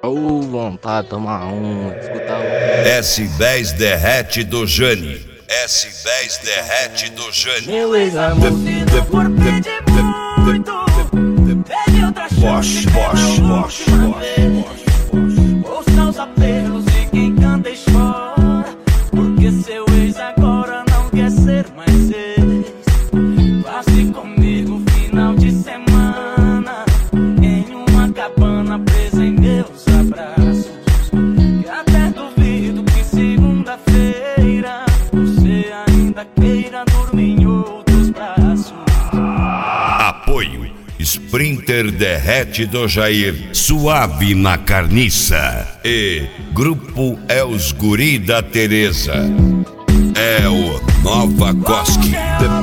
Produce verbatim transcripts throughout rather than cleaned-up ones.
Ou vontade de tomar um, escutar o... S dez derrete do Jani. S dez derrete do Jani. Meu ex-amor, Se por pedir muito, teve outra chance. Bosch, Bosch, Bosch, Ouça os apelos de quem canta e chora, porque seu ex agora não quer ser mais ex. Passe comigo final de semana em uma cabana presa em meus abraços. E até duvido que segunda-feira você ainda queira dormir em outros braços. Apoio Sprinter derrete do Jair, suave na carniça. E Grupo É os Guri da Teresa. É o Nova Cosque.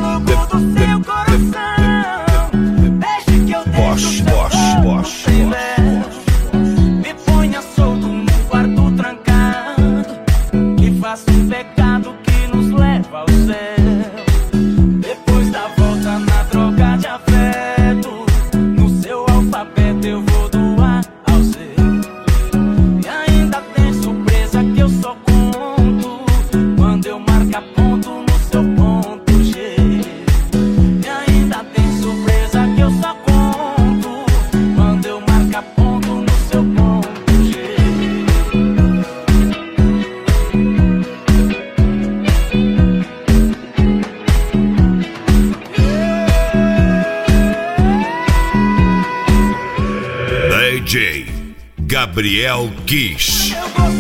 Bosch, Bosch, Bosch, Me ponha solto num quarto trancado, que faça um pecado que nos leva ao céu. Depois da volta na troca de afeto, no seu alfabeto eu vou do A ao Z. E ainda tem surpresa que eu só conto quando eu marcar ponto no seu ponto G. E ainda tem surpresa que eu só conto quando eu marcar ponto no seu ponto G. D J Gabriel Kish. Eu